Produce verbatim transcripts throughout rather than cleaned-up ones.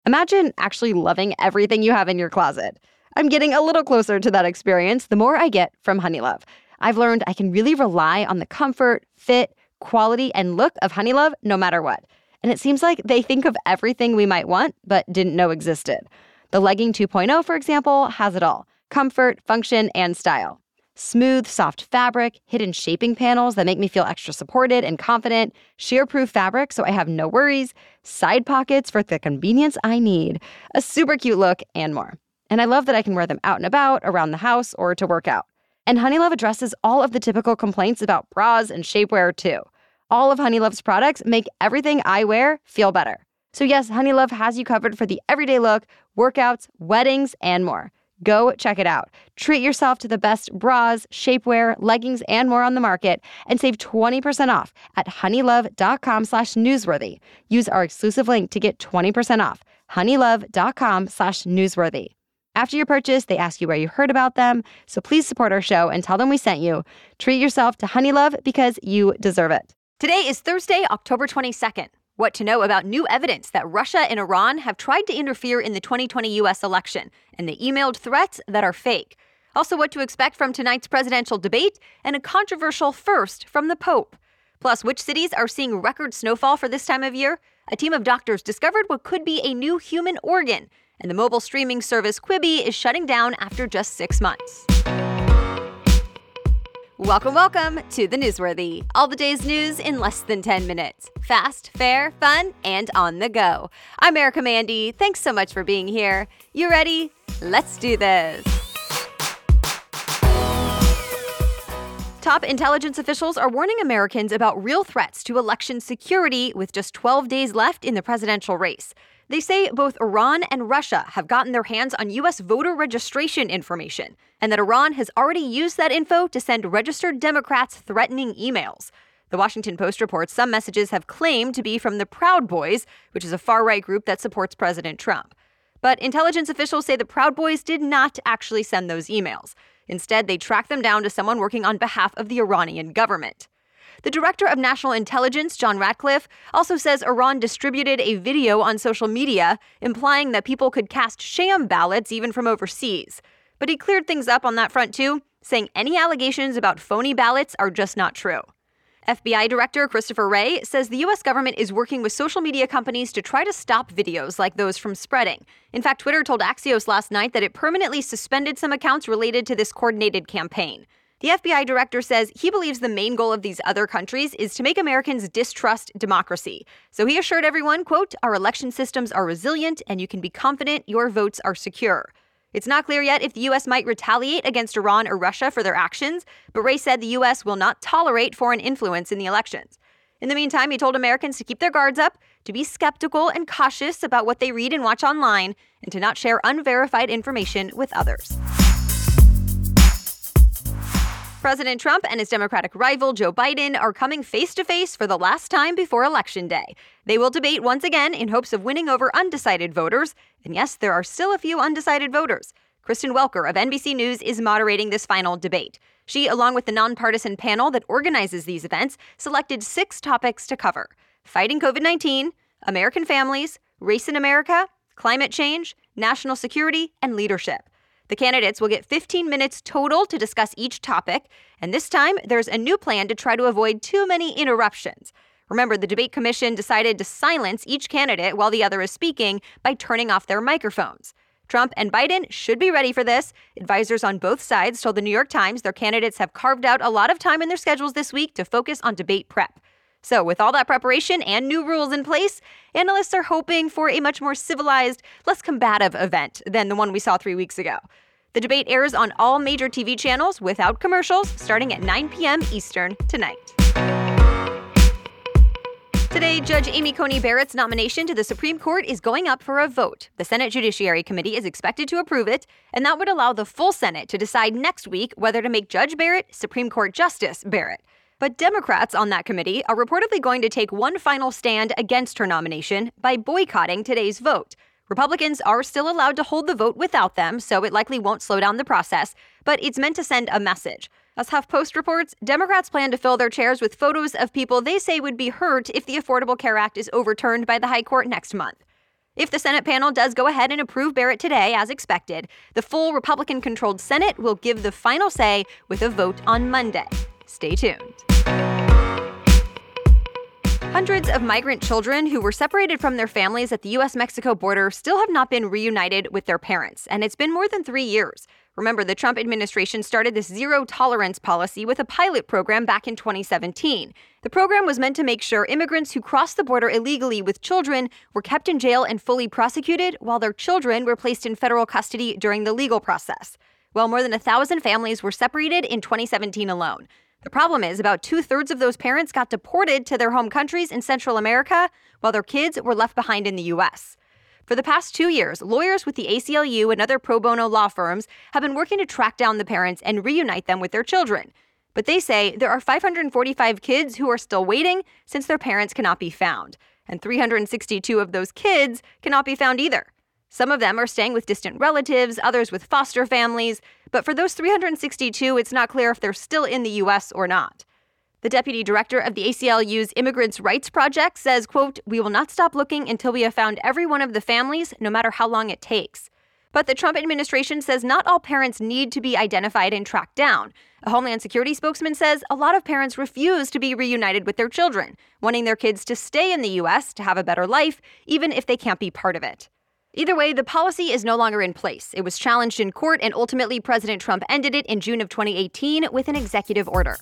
Imagine actually loving everything you have in your closet. I'm getting a little closer to that experience the more I get from Honeylove. I've learned I can really rely on the comfort, fit, quality, and look of Honeylove no matter what. And it seems like they think of everything we might want but didn't know existed. The Legging two point oh, for example, has it all: comfort, function, and style. Smooth, soft fabric, hidden shaping panels that make me feel extra supported and confident, shear-proof fabric so I have no worries, side pockets for the convenience I need, a super cute look, and more. And I love that I can wear them out and about, around the house, or to work out. And Honeylove addresses all of the typical complaints about bras and shapewear, too. All of Honeylove's products make everything I wear feel better. So yes, Honeylove has you covered for the everyday look, workouts, weddings, and more. Go check it out. Treat yourself to the best bras, shapewear, leggings, and more on the market, and save twenty percent off at honeylove.com slash newsworthy. Use our exclusive link to get twenty percent off. honeylove.com slash newsworthy. After your purchase, they ask you where you heard about them, so please support our show and tell them we sent you. Treat yourself to Honeylove because you deserve it. Today is Thursday, October twenty-second. What to know about new evidence that Russia and Iran have tried to interfere in the twenty twenty U S election, and the emailed threats that are fake. Also, what to expect from tonight's presidential debate, and a controversial first from the Pope. Plus, which cities are seeing record snowfall for this time of year? A team of doctors discovered what could be a new human organ, and the mobile streaming service Quibi is shutting down after just six months. Welcome, welcome to the Newsworthy. All the day's news in less than ten minutes. Fast, fair, fun, and on the go. I'm Erica Mandy. Thanks so much for being here. You ready? Let's do this. Top intelligence officials are warning Americans about real threats to election security with just twelve days left in the presidential race. They say both Iran and Russia have gotten their hands on U S voter registration information, and that Iran has already used that info to send registered Democrats threatening emails. The Washington Post reports some messages have claimed to be from the Proud Boys, which is a far-right group that supports President Trump. But intelligence officials say the Proud Boys did not actually send those emails. Instead, they tracked them down to someone working on behalf of the Iranian government. The director of national intelligence, John Ratcliffe, also says Iran distributed a video on social media implying that people could cast sham ballots even from overseas. But he cleared things up on that front too, saying any allegations about phony ballots are just not true. F B I Director Christopher Wray says the U S government is working with social media companies to try to stop videos like those from spreading. In fact, Twitter told Axios last night that it permanently suspended some accounts related to this coordinated campaign. The F B I director says he believes the main goal of these other countries is to make Americans distrust democracy. So he assured everyone, quote, "Our election systems are resilient and you can be confident your votes are secure." It's not clear yet if the U S might retaliate against Iran or Russia for their actions, but Wray said the U S will not tolerate foreign influence in the elections. In the meantime, he told Americans to keep their guards up, to be skeptical and cautious about what they read and watch online, and to not share unverified information with others. President Trump and his Democratic rival Joe Biden are coming face-to-face for the last time before Election Day. They will debate once again in hopes of winning over undecided voters. And yes, there are still a few undecided voters. Kristen Welker of N B C News is moderating this final debate. She, along with the nonpartisan panel that organizes these events, selected six topics to cover: fighting covid nineteen, American families, race in America, climate change, national security, and leadership. The candidates will get fifteen minutes total to discuss each topic, and this time there's a new plan to try to avoid too many interruptions. Remember, the debate commission decided to silence each candidate while the other is speaking by turning off their microphones. Trump and Biden should be ready for this. Advisors on both sides told the New York Times their candidates have carved out a lot of time in their schedules this week to focus on debate prep. So with all that preparation and new rules in place, analysts are hoping for a much more civilized, less combative event than the one we saw three weeks ago. The debate airs on all major T V channels without commercials, starting at nine p.m. Eastern tonight. Today, Judge Amy Coney Barrett's nomination to the Supreme Court is going up for a vote. The Senate Judiciary Committee is expected to approve it, and that would allow the full Senate to decide next week whether to make Judge Barrett Supreme Court Justice Barrett. But Democrats on that committee are reportedly going to take one final stand against her nomination by boycotting today's vote. Republicans are still allowed to hold the vote without them, so it likely won't slow down the process, but it's meant to send a message. As HuffPost reports, Democrats plan to fill their chairs with photos of people they say would be hurt if the Affordable Care Act is overturned by the High Court next month. If the Senate panel does go ahead and approve Barrett today, as expected, the full Republican-controlled Senate will give the final say with a vote on Monday. Stay tuned. Hundreds of migrant children who were separated from their families at the U S Mexico border still have not been reunited with their parents, and it's been more than three years. Remember, the Trump administration started this zero-tolerance policy with a pilot program back in twenty seventeen. The program was meant to make sure immigrants who crossed the border illegally with children were kept in jail and fully prosecuted, while their children were placed in federal custody during the legal process. Well, more than a thousand families were separated in twenty seventeen alone. The problem is about two-thirds of those parents got deported to their home countries in Central America, while their kids were left behind in the U S. For the past two years, lawyers with the A C L U and other pro bono law firms have been working to track down the parents and reunite them with their children. But they say there are five hundred forty-five kids who are still waiting since their parents cannot be found. And three hundred sixty-two of those kids cannot be found either. Some of them are staying with distant relatives, others with foster families. But for those three hundred sixty-two, it's not clear if they're still in the U S or not. The deputy director of the A C L U's Immigrants' Rights Project says, quote, "We will not stop looking until we have found every one of the families, no matter how long it takes." But the Trump administration says not all parents need to be identified and tracked down. A Homeland Security spokesman says a lot of parents refuse to be reunited with their children, wanting their kids to stay in the U S to have a better life, even if they can't be part of it. Either way, the policy is no longer in place. It was challenged in court, and ultimately President Trump ended it in June of twenty eighteen with an executive order.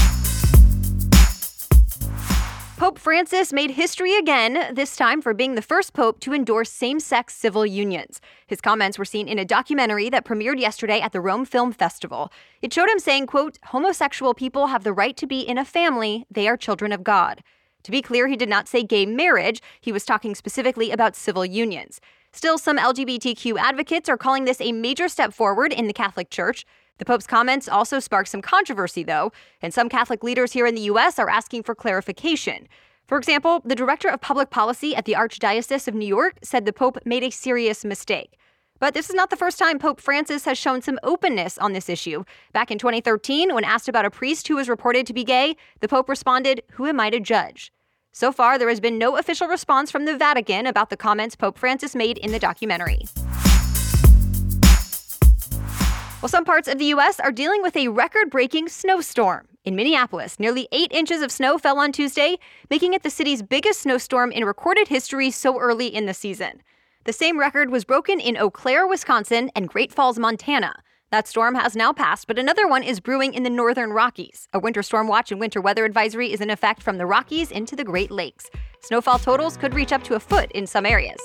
Pope Francis made history again, this time for being the first pope to endorse same-sex civil unions. His comments were seen in a documentary that premiered yesterday at the Rome Film Festival. It showed him saying, quote, "Homosexual people have the right to be in a family. They are children of God." To be clear, he did not say gay marriage. He was talking specifically about civil unions. Still, some L G B T Q advocates are calling this a major step forward in the Catholic Church. The Pope's comments also sparked some controversy, though, and some Catholic leaders here in the U S are asking for clarification. For example, the director of public policy at the Archdiocese of New York said the Pope made a serious mistake. But this is not the first time Pope Francis has shown some openness on this issue. Back in twenty thirteen, when asked about a priest who was reported to be gay, the Pope responded, "Who am I to judge?" So far, there has been no official response from the Vatican about the comments Pope Francis made in the documentary. Well, some parts of the U S are dealing with a record-breaking snowstorm. In Minneapolis, nearly eight inches of snow fell on Tuesday, making it the city's biggest snowstorm in recorded history so early in the season. The same record was broken in Eau Claire, Wisconsin, and Great Falls, Montana. That storm has now passed, but another one is brewing in the northern Rockies. A winter storm watch and winter weather advisory is in effect from the Rockies into the Great Lakes. Snowfall totals could reach up to a foot in some areas.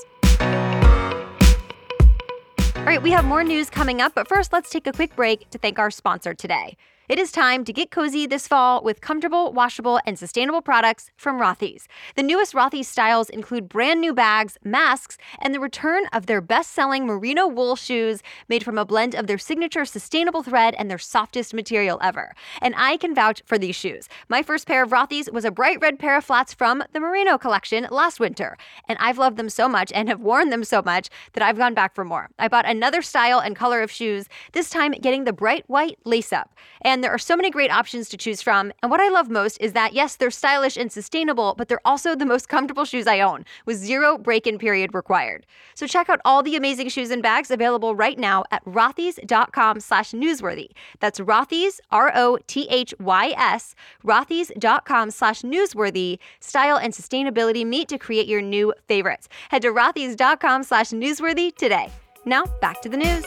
All right, we have more news coming up, but first let's take a quick break to thank our sponsor today. It is time to get cozy this fall with comfortable, washable, and sustainable products from Rothy's. The newest Rothy's styles include brand new bags, masks, and the return of their best-selling merino wool shoes made from a blend of their signature sustainable thread and their softest material ever. And I can vouch for these shoes. My first pair of Rothy's was a bright red pair of flats from the merino collection last winter. And I've loved them so much and have worn them so much that I've gone back for more. I bought another style and color of shoes, this time getting the bright white lace-up. And there are so many great options to choose from, and what I love most is that, yes, they're stylish and sustainable, but they're also the most comfortable shoes I own, with zero break-in period required. So check out all the amazing shoes and bags available right now at rothys.com slash newsworthy. That's Rothys, R O T H Y S, rothys.com slash newsworthy. Style and sustainability meet to create your new favorites. Head to rothys.com slash newsworthy today. Now, back to the news.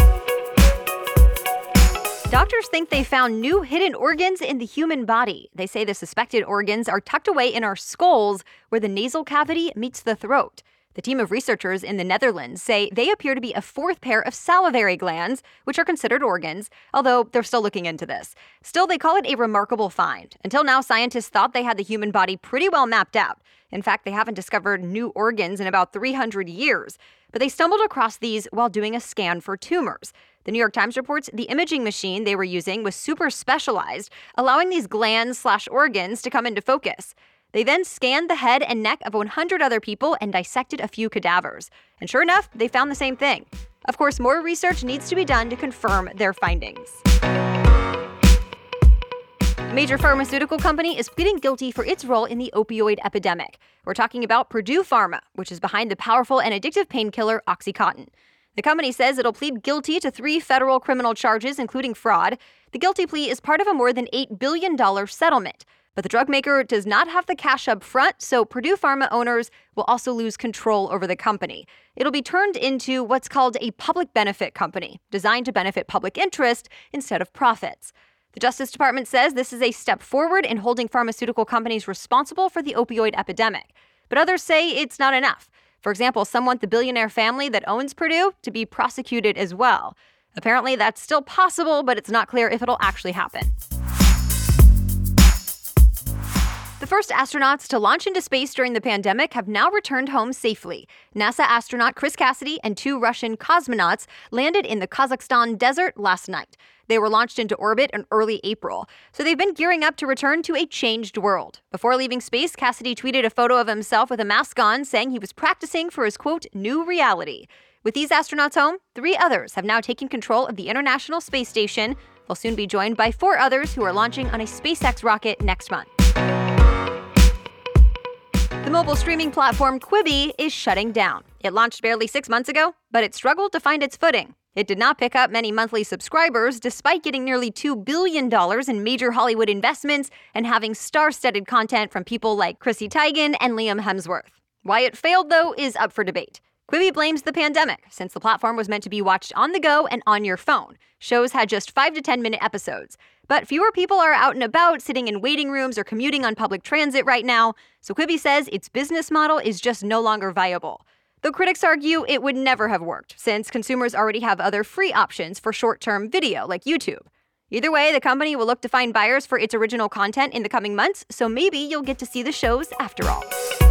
Doctors think they found new hidden organs in the human body. They say the suspected organs are tucked away in our skulls, where the nasal cavity meets the throat. The team of researchers in the Netherlands say they appear to be a fourth pair of salivary glands, which are considered organs, although they're still looking into this. Still, they call it a remarkable find. Until now, scientists thought they had the human body pretty well mapped out. In fact, they haven't discovered new organs in about three hundred years. But they stumbled across these while doing a scan for tumors. The New York Times reports the imaging machine they were using was super specialized, allowing these glands slash organs to come into focus. They then scanned the head and neck of one hundred other people and dissected a few cadavers. And sure enough, they found the same thing. Of course, more research needs to be done to confirm their findings. major pharmaceutical company is pleading guilty for its role in the opioid epidemic. We're talking about Purdue Pharma, which is behind the powerful and addictive painkiller OxyContin. The company says it'll plead guilty to three federal criminal charges, including fraud. The guilty plea is part of a more than eight billion dollars settlement. But the drug maker does not have the cash up front, so Purdue Pharma owners will also lose control over the company. It'll be turned into what's called a public benefit company, designed to benefit public interest instead of profits. The Justice Department says this is a step forward in holding pharmaceutical companies responsible for the opioid epidemic. But others say it's not enough. For example, some want the billionaire family that owns Purdue to be prosecuted as well. Apparently, that's still possible, but it's not clear if it'll actually happen. The first astronauts to launch into space during the pandemic have now returned home safely. NASA astronaut Chris Cassidy and two Russian cosmonauts landed in the Kazakhstan desert last night. They were launched into orbit in early April, so they've been gearing up to return to a changed world. Before leaving space, Cassidy tweeted a photo of himself with a mask on, saying he was practicing for his, quote, new reality. With these astronauts home, three others have now taken control of the International Space Station. They'll soon be joined by four others who are launching on a SpaceX rocket next month. The mobile streaming platform Quibi is shutting down. It launched barely six months ago, but it struggled to find its footing. It did not pick up many monthly subscribers, despite getting nearly two billion dollars in major Hollywood investments and having star-studded content from people like Chrissy Teigen and Liam Hemsworth. Why it failed, though, is up for debate. Quibi blames the pandemic, since the platform was meant to be watched on the go and on your phone. Shows had just five to ten minute episodes. But fewer people are out and about, sitting in waiting rooms or commuting on public transit right now, so Quibi says its business model is just no longer viable. Though critics argue it would never have worked, since consumers already have other free options for short-term video, like YouTube. Either way, the company will look to find buyers for its original content in the coming months, so maybe you'll get to see the shows after all.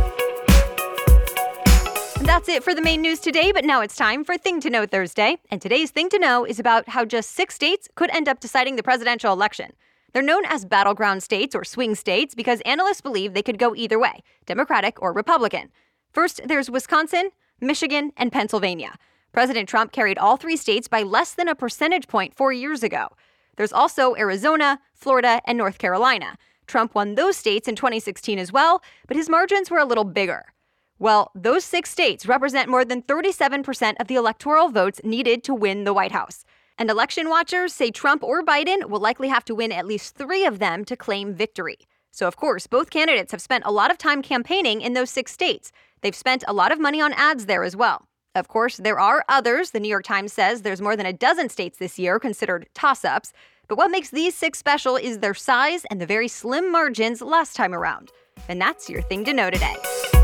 And that's it for the main news today, but now it's time for Thing to Know Thursday. And today's Thing to Know is about how just six states could end up deciding the presidential election. They're known as battleground states or swing states because analysts believe they could go either way, Democratic or Republican. First, there's Wisconsin, Michigan, and Pennsylvania. President Trump carried all three states by less than a percentage point four years ago. There's also Arizona, Florida, and North Carolina. Trump won those states in twenty sixteen as well, but his margins were a little bigger. Well, those six states represent more than thirty-seven percent of the electoral votes needed to win the White House. And election watchers say Trump or Biden will likely have to win at least three of them to claim victory. So, of course, both candidates have spent a lot of time campaigning in those six states. They've spent a lot of money on ads there as well. Of course, there are others. The New York Times says there's more than a dozen states this year considered toss-ups. But what makes these six special is their size and the very slim margins last time around. And that's your Thing to Know today.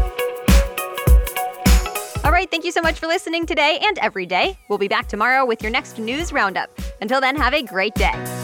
All right, thank you so much for listening today and every day. We'll be back tomorrow with your next news roundup. Until then, have a great day.